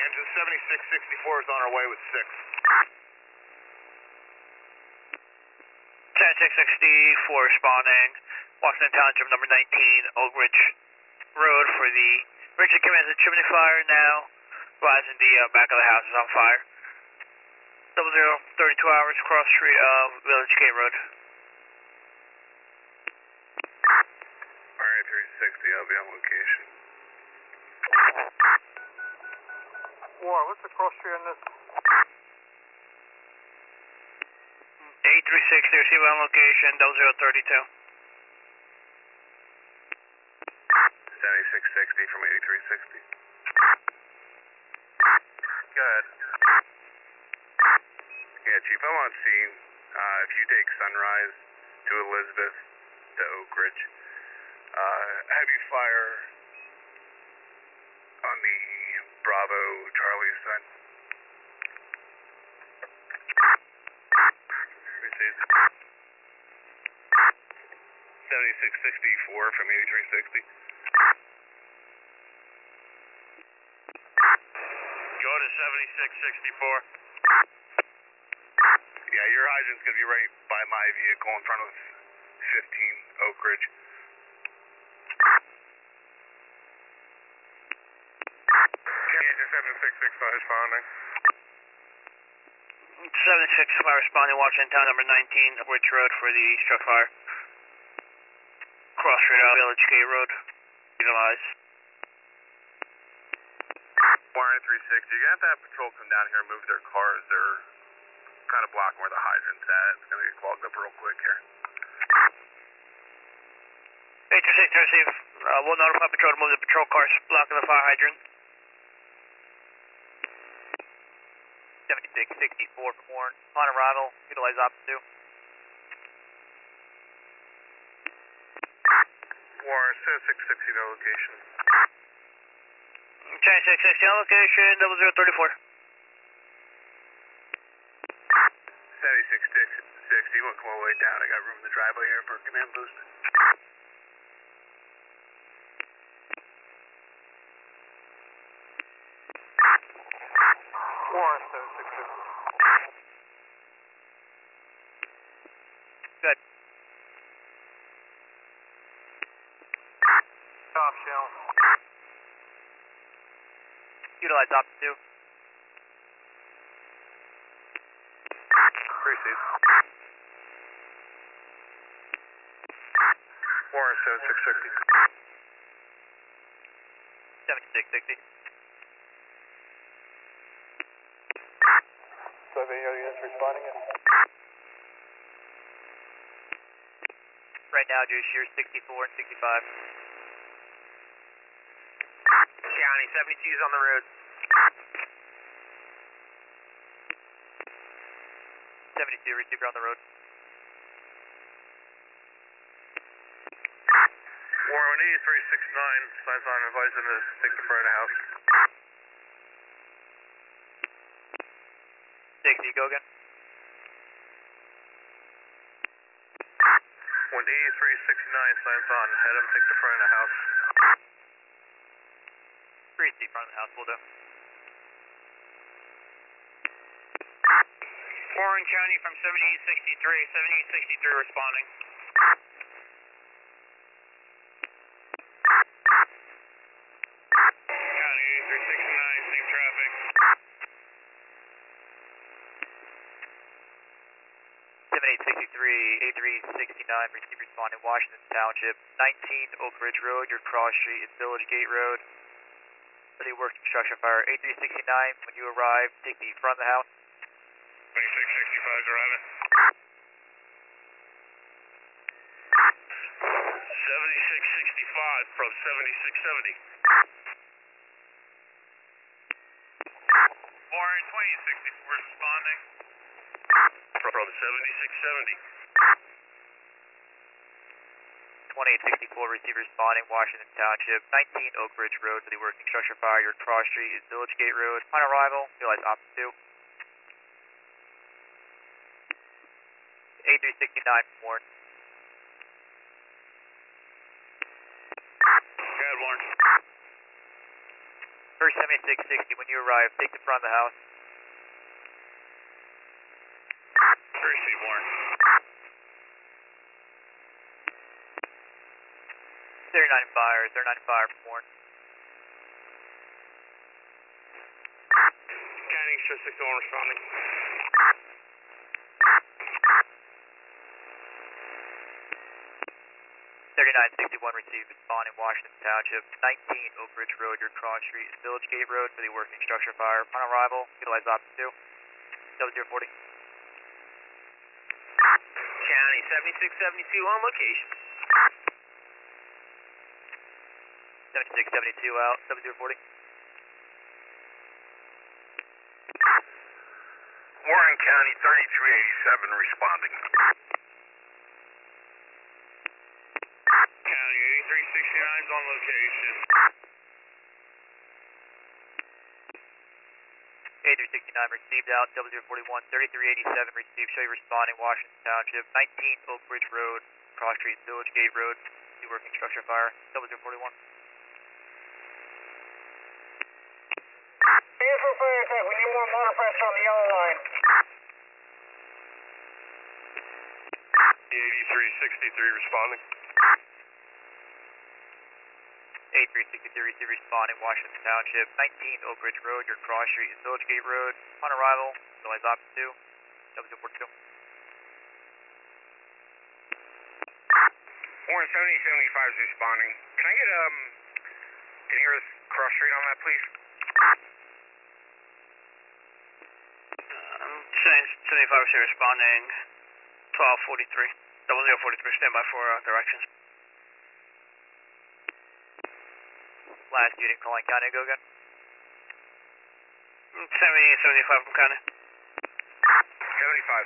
engine. 7664 is on our way with 6. 7664 responding. Washington Township number 19, Oak Ridge Road for the Richard Command chimney fire now. Rising the back of the house is on fire. 00, 32 hours, cross street of Village Gate Road. Alright, 360, I'll be on location. War, what's the cross street on this? 8360, receive on location, 0032. 7660 from 8360. Good. Yeah, Chief, I'm on scene. If you take Sunrise to Elizabeth to Oak Ridge, have you fire on the Bravo Charlie side. Received. 7664 from 8360. Go to 7664. Yeah, your hydrant's going to be right by my vehicle in front of 15 Oak Ridge. Engine 7665 responding. 7665 responding, Washington Town number 19, Oak Ridge Road for the struck fire. Cross street out, Village Gate Road. Utilize. Warren 360, you're going to have patrol come down here and move their cars. They're kind of blocking where the hydrant's at. It's going to get clogged up real quick here. 8360, receive. We'll notify patrol to move the patrol cars blocking the fire hydrant. 7664 for Warren. On arrival, utilize opposite 2. Warren 7660 no location. 7660 on location, 0034. 7660, you want to come all the way down. I got room in the driveway here for a command boost. Warren 7660. Good. Top shell. Utilize opposite 2. Received. Warren 7660. 7660. So any other units responding? Right now, just your 64 and 65. County 72 is on the road. 72, receiver on the road. Warren 8369, signs on advising to take the front of the house. 60, go again. 8369, signs on, head him, take the front of the house. 3 seat front of the house, will do. Warren County from 7863, 7863 responding. County 8369, same traffic. 7863, 8369, receive responding, Washington Township, 19 Oak Ridge Road, your cross street is Village Gate Road. Ready work construction fire, 8369, when you arrive, take the front of the house. 2665 is arriving. 7665 from 7670. Warren 2064 responding. From 7670. 2864, receiver responding, Washington Township, 19 Oak Ridge Road, for the work construction fire, your cross street is Village Gate Road. On arrival, utilize opposite 2. 8369 Warren. Go ahead, Warren. First 7660, when you arrive, take the front of the house. Receive, Warren. 39 fire, 39 fire from Warren. County, show 61 responding. 3961 received, responding Washington Township, 19 Oak Ridge Road, your cross street, Village Gate Road for the working structure fire. On arrival, utilize option 2, 0040. County 7672 on location. 7672 out, 0040. Warren County, 3387 responding. County, 8369 is on location. 8369 received out, 0041, 3387 received, show you responding Washington Township, 19 Oak Ridge Road, cross street, Village Gate Road, the working structure fire, 0041. Here's for fire attack. We need more motor pressure on the yellow line. 8363 responding. 8363 received, responding Washington Township, 19 Oak Ridge Road, your cross street, Village Gate Road. On arrival, utilize option 2, 0042. Warren 7075 is responding. Can I get nearest cross street on that, please? 75 is responding, 1243, 0043, stand by for directions. Last unit calling county, go again. 75 from county. 75.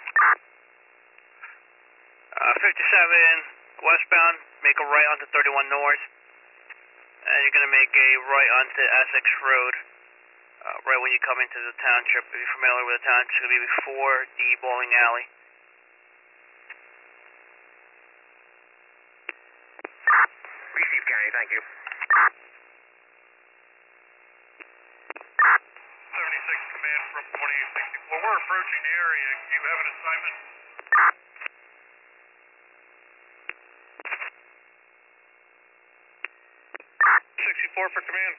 57 westbound, make a right onto 31 north, and you're going to make a right onto Essex Road, right when you come into the township. If you're familiar with the township, it's going to be before the bowling alley. Receive, County, thank you. 76 command from 2864. We're approaching the area. Do you have an assignment? 64 for command.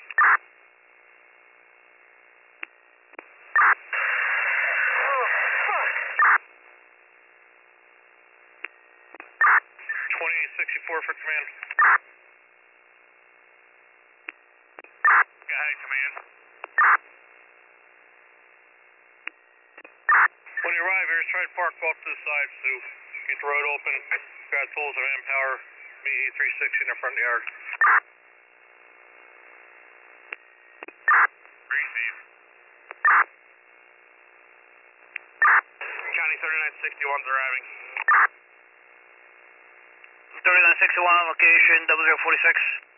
2864 for command. Go ahead, command. When you arrive here, try to park off to the side so get the road open. Grab tools and manpower. Meet 836 in the front yard. Receive. County 3961's arriving. 3961 location, 0046.